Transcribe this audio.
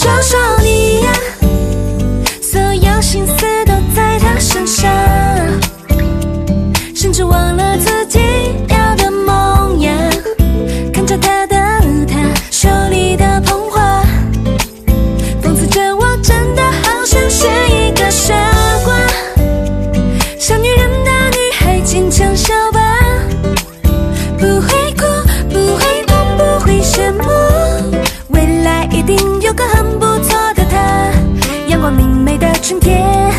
说说你呀，所有心思都在他身上，甚至忘了自己要的梦样。看着他的他手里的捧花，讽刺着我真的好像是一个傻瓜。像女人的女孩坚强小吧，不会哭不会痛不会羡慕，未来一定有个很不错的他，阳光明媚的春天。